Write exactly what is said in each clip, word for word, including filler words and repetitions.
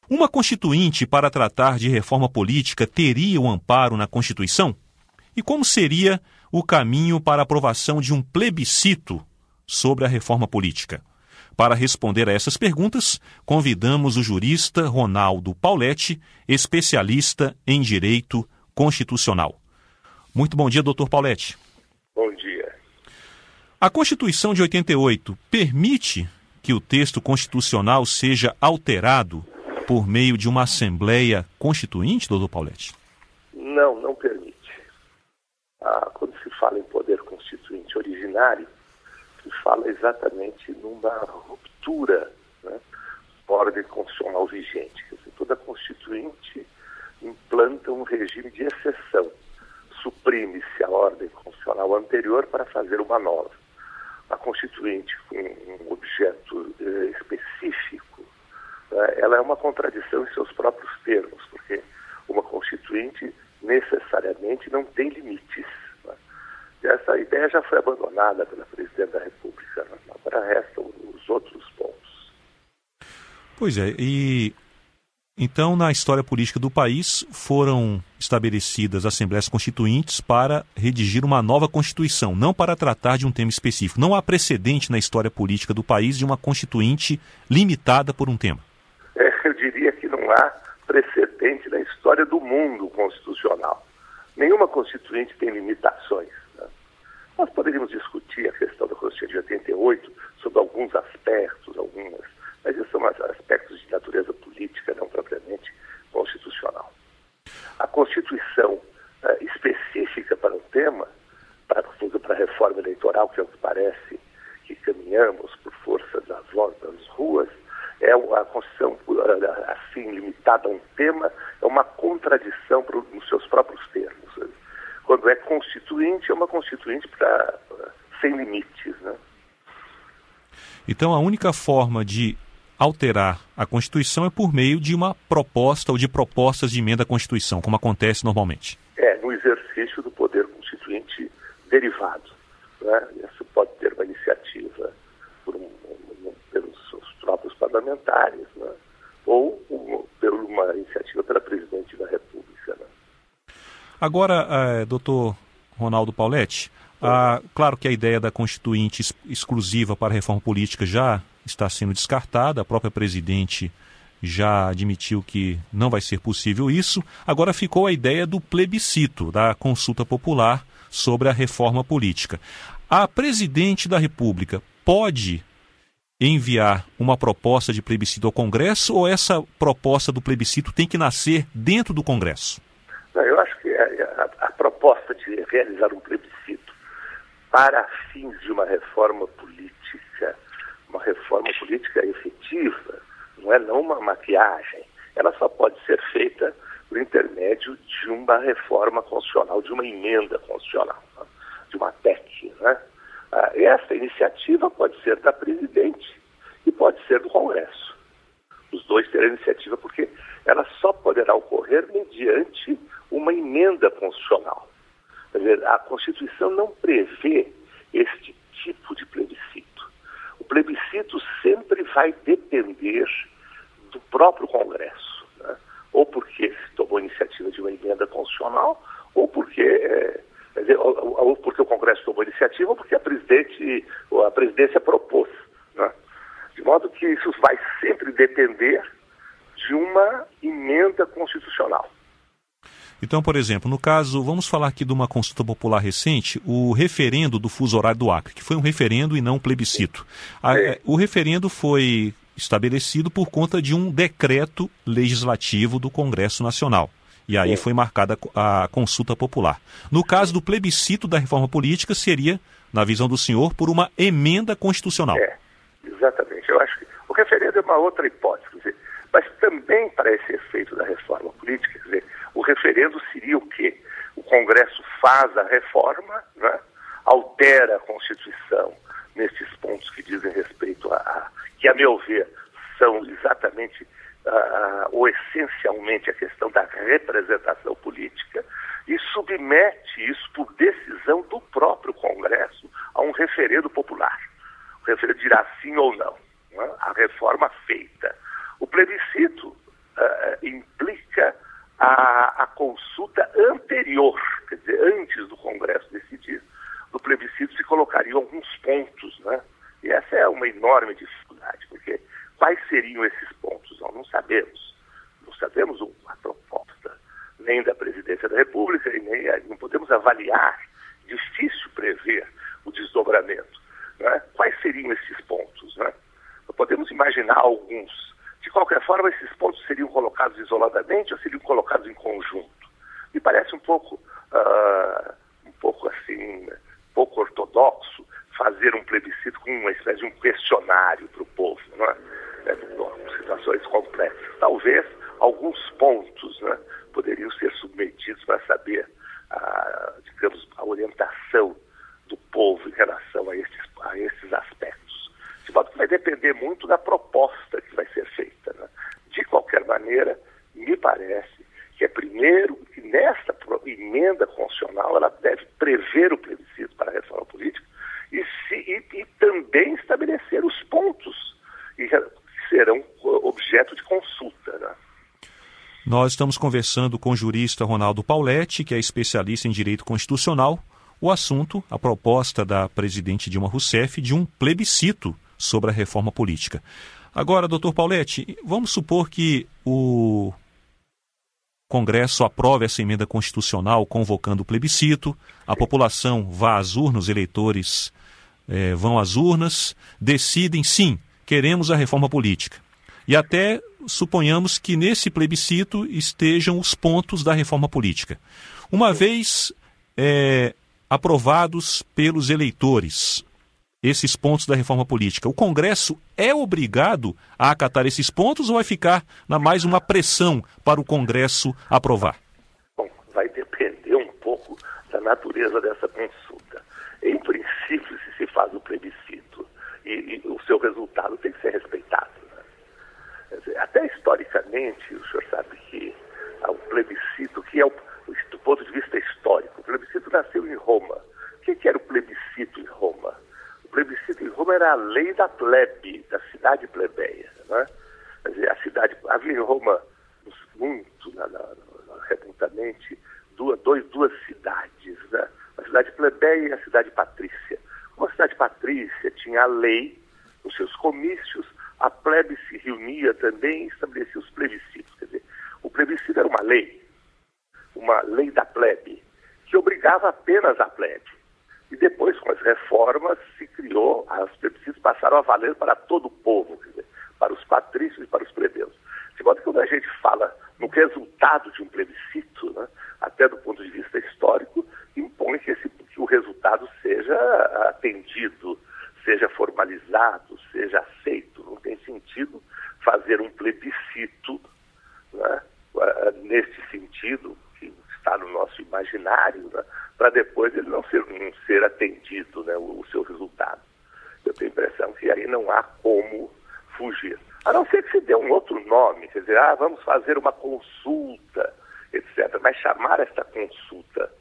Uma constituinte para tratar de reforma política teria o amparo na Constituição? E como seria o caminho para a aprovação de um plebiscito sobre a reforma política? Para responder a essas perguntas, convidamos o jurista Ronaldo Pauletti, especialista em direito constitucional. Muito bom dia, doutor Pauletti. Bom dia. A Constituição de oitenta e oito permite que o texto constitucional seja alterado por meio de uma Assembleia Constituinte, doutor Pauletti? Não, não permite. Ah, quando se fala em poder constituinte originário, se fala exatamente numa ruptura, né, da ordem constitucional vigente. Quer dizer, toda constituinte implanta um regime de exceção. Suprime-se a ordem constitucional anterior para fazer uma nova. A constituinte com um objeto eh, específico, né, ela é uma contradição em seus próprios termos, porque uma constituinte necessariamente não tem limites. Né? E essa ideia já foi abandonada pela Presidente da República. Né? Agora restam os outros pontos. Pois é, e então na história política do país foram estabelecidas assembleias constituintes para redigir uma nova Constituição, não para tratar de um tema específico. Não há precedente na história política do país de uma constituinte limitada por um tema. É, eu diria que não há precedente na história do mundo constitucional. Nenhuma constituinte tem limitações. Né? Nós poderíamos discutir a questão da Constituição de oitenta e oito sobre alguns aspectos, algumas, mas esses são aspectos de natureza política, não propriamente constitucional. A Constituição uh, específica para um tema, para, para a reforma eleitoral, que é o que parece que caminhamos por força das voltas das ruas, é a Constituição, assim, limitada a um tema, é uma contradição pro, nos seus próprios termos. Quando é constituinte, é uma constituinte pra, sem limites. Né? Então, a única forma de alterar a Constituição é por meio de uma proposta ou de propostas de emenda à Constituição, como acontece normalmente. É, no exercício do poder constituinte derivado. Né? Isso pode ter uma iniciativa por um, um, pelos seus próprios parlamentares, né? ou um, por uma iniciativa pela Presidente da República. Né? Agora, eh, doutor Ronaldo Pauletti, ah, claro que a ideia da Constituinte ex- exclusiva para a reforma política já está sendo descartada, a própria Presidente já admitiu que não vai ser possível isso. Agora ficou a ideia do plebiscito, da consulta popular sobre a reforma política. A Presidente da República pode enviar uma proposta de plebiscito ao Congresso ou essa proposta do plebiscito tem que nascer dentro do Congresso? Não, eu acho que a, a, a proposta de realizar um plebiscito para fins de uma reforma política, uma reforma política efetiva, não é não uma maquiagem, ela só pode ser feita por intermédio de uma reforma constitucional, de uma emenda constitucional, né? De uma P E C, né? Ah, essa iniciativa pode ser da Presidente e pode ser do Congresso. Os dois terão iniciativa porque ela só poderá ocorrer mediante uma emenda constitucional. Quer dizer, a Constituição não prevê este tipo de plebiscito. O plebiscito sempre vai depender do próprio Congresso, né? Ou porque se tomou iniciativa de uma emenda constitucional, ou porque... É, Quer dizer, ou, ou porque o Congresso tomou iniciativa, ou porque a, presidente, ou a presidência propôs. Né? De modo que isso vai sempre depender de uma emenda constitucional. Então, por exemplo, no caso, vamos falar aqui de uma consulta popular recente, o referendo do fuso horário do Acre, que foi um referendo e não um plebiscito. A, o referendo foi estabelecido por conta de um decreto legislativo do Congresso Nacional. E aí foi marcada a consulta popular. No caso do plebiscito da reforma política, seria, na visão do senhor, por uma emenda constitucional. É, exatamente. Eu acho que o referendo é uma outra hipótese. Quer dizer, mas também para esse efeito da reforma política, quer dizer, o referendo seria o quê? O Congresso faz a reforma, né, altera a Constituição nesses pontos que dizem respeito a, a que, a meu ver, são exatamente... Uh, ou essencialmente a questão da representação política e submete isso por decisão do próprio Congresso a um referendo popular. O referendo dirá sim ou não, né? A reforma feita. O plebiscito uh, a, a consulta anterior, quer dizer, antes do Congresso decidir, do plebiscito se colocariam alguns pontos, né? E essa é uma enorme dificuldade, porque quais seriam esses pontos? Nós não sabemos. Não sabemos a proposta nem da Presidência da República e nem não podemos avaliar. Difícil prever o desdobramento, né? Quais seriam esses pontos, né? Nós podemos imaginar alguns. De qualquer forma, esses pontos seriam colocados isoladamente ou seriam colocados em conjunto? Me parece um pouco, uh, um pouco assim, pouco ortodoxo fazer um plebiscito com uma espécie de um questionário para o povo, não é? É, com situações complexas. Talvez alguns pontos, né, poderiam ser submetidos para saber, a, digamos, a orientação do povo em relação a esses, a esses aspectos. De modo que vai depender muito da proposta que vai ser feita, né? De qualquer maneira, me parece que é primeiro que nesta emenda constitucional ela deve prever o plebiscito para a reforma política e, se, e, e também estabelecer os pontos que serão objeto de consulta, né? Nós estamos conversando com o jurista Ronaldo Pauletti, que é especialista em direito constitucional. O assunto, a proposta da presidente Dilma Rousseff de um plebiscito sobre a reforma política. Agora, doutor Pauletti, vamos supor que o Congresso aprove essa emenda constitucional convocando o plebiscito, a população vá às urnas, os eleitores eh, vão às urnas, decidem sim, queremos a reforma política. E até suponhamos que nesse plebiscito estejam os pontos da reforma política. Uma vez eh, aprovados pelos eleitores esses pontos da reforma política, o Congresso é obrigado a acatar esses pontos ou vai ficar na mais uma pressão para o Congresso aprovar? Bom, vai depender um pouco da natureza dessa consulta. Em princípio, se se faz o plebiscito e, e o seu resultado tem que ser respeitado, né? Quer dizer, até historicamente, o senhor sabe que o plebiscito, que é o, do ponto de vista histórico, o plebiscito nasceu em Roma. O que, que era o plebiscito em Roma? O plebiscito em Roma era a lei da plebe, da cidade plebeia, né? Quer dizer, a cidade, havia em Roma muito, na, na, remotamente, duas, dois, duas cidades, né? A cidade plebeia e a cidade patrícia. Como a cidade patrícia tinha a lei, os seus comícios, a plebe se reunia também e estabelecia os plebiscitos. Quer dizer, o plebiscito era uma lei, uma lei da plebe, que obrigava apenas a plebe. E depois, com as reformas, se criou, os plebiscitos passaram a valer para todo o povo, quer dizer, para os patrícios e para os plebeus. De modo que quando a gente fala no resultado de um plebiscito, né, até do ponto de vista histórico, impõe que, esse, que o resultado seja atendido, seja formalizado, seja aceito. Não tem sentido fazer um plebiscito, né, nesse sentido, que está no nosso imaginário, né, para depois ele não ser, não ser atendido, né, o, o seu resultado. Eu tenho a impressão que aí não há como fugir. A não ser que se dê um outro nome, quer dizer, ah, vamos fazer uma consulta, etcétera. Mas chamar esta consulta,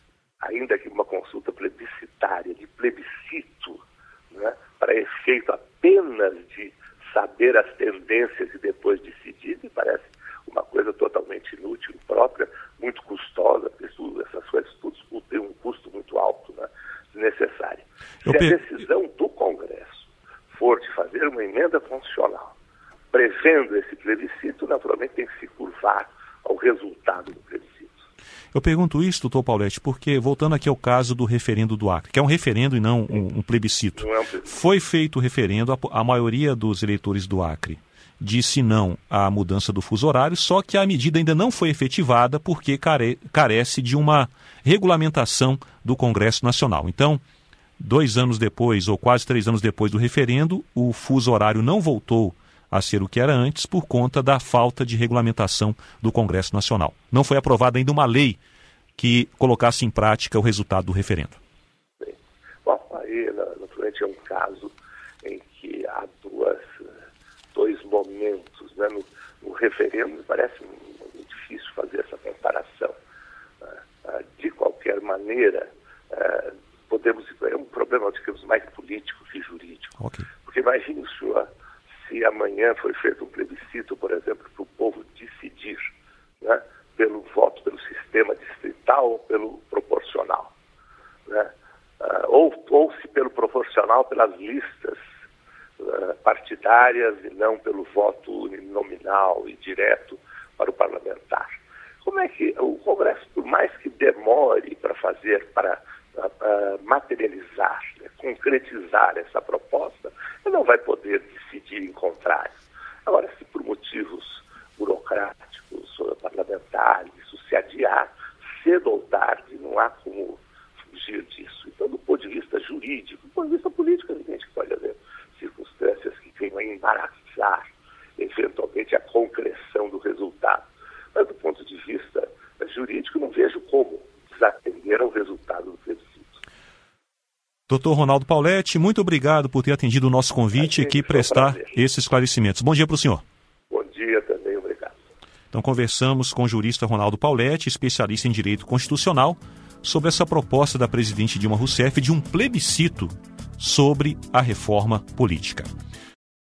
ainda que uma consulta plebiscitária, de plebiscito, né, para efeito apenas de saber as tendências e depois decidir, me parece uma coisa totalmente inútil, imprópria, muito custosa, porque essas coisas tudo têm um custo muito alto, né, necessário. Se a decisão do Congresso for de fazer uma emenda constitucional prevendo esse plebiscito, naturalmente tem que se curvar ao resultado do plebiscito. Eu pergunto isso, doutor Pauletti, porque, voltando aqui ao caso do referendo do Acre, que é um referendo e não um, um plebiscito. Não é um plebiscito. Foi feito o referendo, a, a maioria dos eleitores do Acre disse não à mudança do fuso horário, só que a medida ainda não foi efetivada porque care, carece de uma regulamentação do Congresso Nacional. Então, dois anos depois, ou quase três anos depois do referendo, o fuso horário não voltou a ser o que era antes por conta da falta de regulamentação do Congresso Nacional. Não foi aprovada ainda uma lei que colocasse em prática o resultado do referendo. Bem, bom, aí naturalmente é um caso em que há duas, dois momentos, né? No, no referendo me parece muito difícil fazer essa comparação. De qualquer maneira, podemos, é um problema, digamos, mais político que jurídico. Okay. Porque imagine o senhor, se amanhã foi feito um plebiscito, por exemplo, para o povo decidir, né, pelo proporcional pelas listas uh, partidárias e não pelo voto nominal e direto para o parlamentar. Como é que o Congresso, por mais que demore para fazer, para uh, uh, materializar, né, concretizar essa proposta, ele não vai poder decidir em contrário. Agora, se por motivos burocráticos, parlamentares, isso se adiar, cedo ou tarde, não há como fugir disso. Então, do ponto de vista jurídico, do ponto de vista político, é evidente que pode haver circunstâncias que venham a embaraçar, eventualmente, a concreção do resultado. Mas, do ponto de vista jurídico, não vejo como desatender ao resultado do plebiscito. Doutor Ronaldo Pauletti, muito obrigado por ter atendido o nosso convite e aqui prestar esses esclarecimentos. Bom dia para o senhor. Bom dia também, obrigado. Então, conversamos com o jurista Ronaldo Pauletti, especialista em direito constitucional, sobre essa proposta da presidente Dilma Rousseff de um plebiscito sobre a reforma política.